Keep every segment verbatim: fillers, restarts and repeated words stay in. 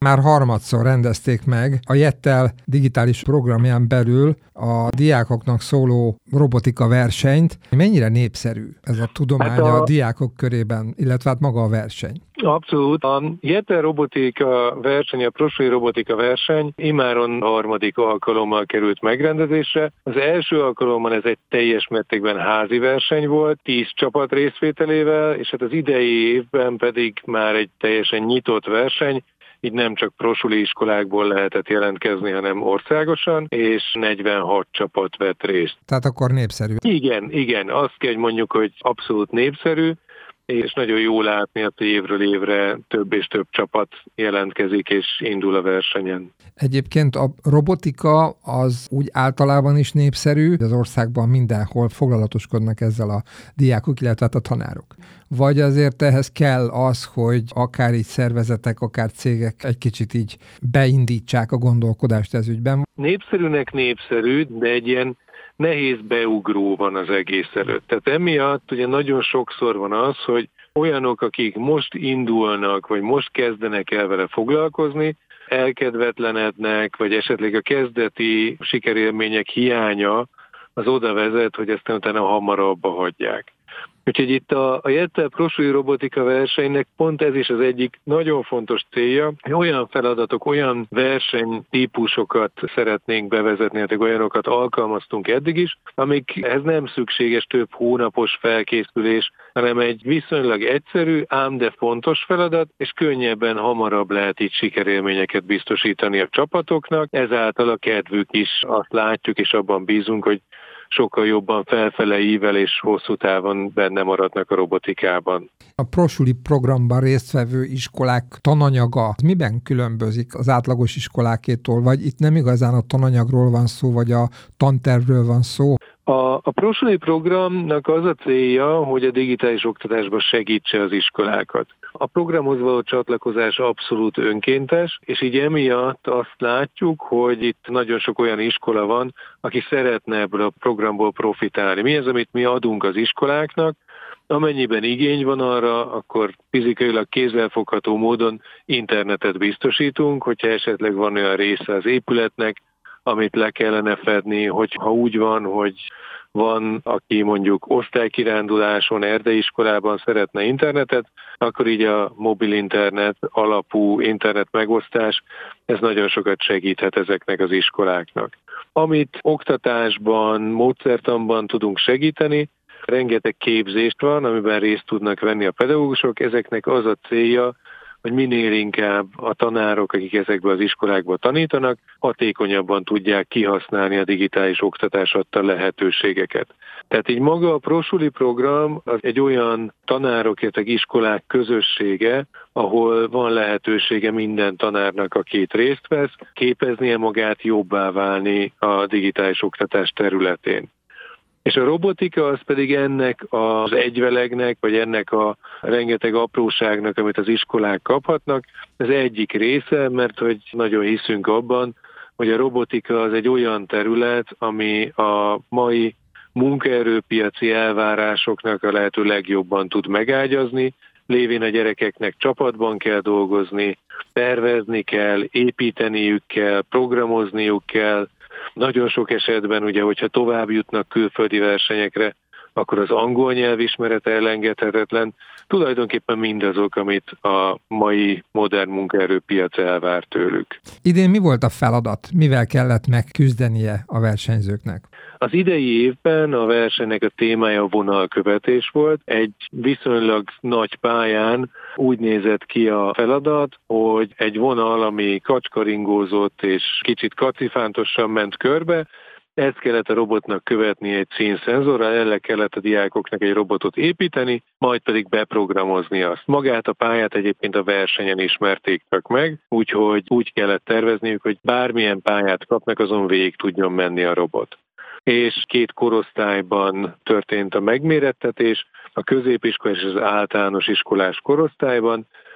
Már harmadszor rendezték meg a Jettel digitális programján belül a diákoknak szóló robotika versenyt. Mennyire népszerű ez a tudomány hát a... a diákok körében, illetve hát maga a verseny? Abszolút. A Jettel robotika verseny, a Prosuli robotika verseny immáron harmadik alkalommal került megrendezésre. Az első alkalommal ez egy teljes mértékben házi verseny volt, tíz csapat részvételével, és hát az idei évben pedig már egy teljesen nyitott verseny, így nem csak prosuli iskolákból lehetett jelentkezni, hanem országosan, és negyvenhat csapat vett részt. Tehát akkor népszerű. Igen, igen. Azt kell, hogy mondjuk, hogy abszolút népszerű, és nagyon jó látni, hogy évről évre több és több csapat jelentkezik és indul a versenyen. Egyébként a robotika az úgy általában is népszerű, az országban mindenhol foglalatoskodnak ezzel a diákok, illetve a tanárok. Vagy azért ehhez kell az, hogy akár így szervezetek, akár cégek egy kicsit így beindítsák a gondolkodást ez ügyben? Népszerűnek népszerű, de egy ilyen nehéz beugró van az egész előtt. Tehát emiatt ugye nagyon sokszor van az, hogy olyanok, akik most indulnak, vagy most kezdenek el vele foglalkozni, elkedvetlenednek, vagy esetleg a kezdeti sikerélmények hiánya az oda vezet, hogy ezt utána hamarabb hagyják. Úgyhogy itt a, a Jettel Prosuli robotika versenynek pont ez is az egyik nagyon fontos célja, hogy olyan feladatok, olyan versenytípusokat szeretnénk bevezetni, hát olyanokat alkalmaztunk eddig is, amikhez nem szükséges több hónapos felkészülés, hanem egy viszonylag egyszerű, ám de fontos feladat, és könnyebben, hamarabb lehet így sikerélményeket biztosítani a csapatoknak. Ezáltal a kedvük is, azt látjuk, és abban bízunk, hogy sokkal jobban felfele ível és hosszú távon benne maradnak a robotikában. A Prosuli programban résztvevő iskolák tananyaga miben különbözik az átlagos iskolákétól, vagy itt nem igazán a tananyagról van szó, vagy a tantervről van szó? A, a Prosuli programnak az a célja, hogy a digitális oktatásban segítse az iskolákat. A programhoz való csatlakozás abszolút önkéntes, és így emiatt azt látjuk, hogy itt nagyon sok olyan iskola van, aki szeretne ebből a programból profitálni. Mi az, amit mi adunk az iskoláknak? Amennyiben igény van arra, akkor fizikailag kézzelfogható módon internetet biztosítunk, hogyha esetleg van olyan része az épületnek, amit le kellene fedni, hogyha úgy van, hogy van, aki mondjuk osztálykiránduláson, erdeiskolában szeretne internetet, akkor így a mobil internet alapú internet megosztás, ez nagyon sokat segíthet ezeknek az iskoláknak. Amit oktatásban, módszertanban tudunk segíteni, rengeteg képzést van, amiben részt tudnak venni a pedagógusok, ezeknek az a célja, hogy minél inkább a tanárok, akik ezekben az iskolákban tanítanak, hatékonyabban tudják kihasználni a digitális oktatás adta lehetőségeket. Tehát így maga a Prosuli program az egy olyan tanárok, illetve iskolák közössége, ahol van lehetősége minden tanárnak, aki itt részt vesz, képeznie magát, jobbá válni a digitális oktatás területén. És a robotika az pedig ennek az egyvelegnek, vagy ennek a rengeteg apróságnak, amit az iskolák kaphatnak, ez egyik része, mert hogy nagyon hiszünk abban, hogy a robotika az egy olyan terület, ami a mai munkaerőpiaci elvárásoknak a lehető legjobban tud megágyazni, lévén a gyerekeknek csapatban kell dolgozni, tervezni kell, építeniük kell, programozniuk kell. Nagyon sok esetben, ugye, hogyha tovább jutnak külföldi versenyekre, akkor az angol nyelvismeret elengedhetetlen. Tulajdonképpen mindazok, amit a mai modern munkaerőpiac elvár tőlük. Idén mi volt a feladat? Mivel kellett megküzdenie a versenyzőknek? Az idei évben a versenynek a témája a vonalkövetés volt. Egy viszonylag nagy pályán úgy nézett ki a feladat, hogy egy vonal, ami kacskaringózott és kicsit kacifántosan ment körbe, ezt kellett a robotnak követni egy színszenzorral, el kellett a diákoknak egy robotot építeni, majd pedig beprogramozni azt. Magát a pályát egyébként a versenyen ismerték csak meg, úgyhogy úgy kellett tervezniük, hogy bármilyen pályát kapnak, azon végig tudjon menni a robot. És két korosztályban történt a megmérettetés, a középiskolás és az általános iskolás korosztályban.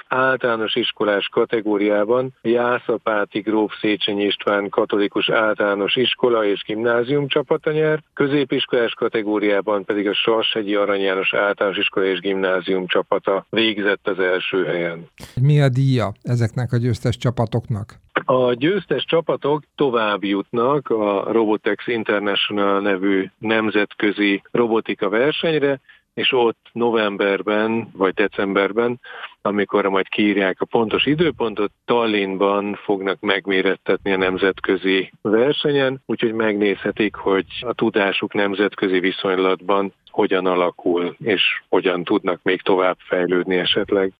általános iskolás kategóriában Jászapáti gróf Széchenyi István katolikus általános iskola és gimnázium csapata nyer, középiskolás kategóriában pedig a Sarshegyi Arany János általános iskola és gimnázium csapata végzett az első helyen. Mi a díja ezeknek a győztes csapatoknak? A győztes csapatok tovább jutnak a Robotex International nevű nemzetközi robotika versenyre, és ott novemberben vagy decemberben, amikor majd kiírják a pontos időpontot, Tallinnban fognak megmérettetni a nemzetközi versenyen, úgyhogy megnézhetik, hogy a tudásuk nemzetközi viszonylatban hogyan alakul, és hogyan tudnak még tovább fejlődni esetleg.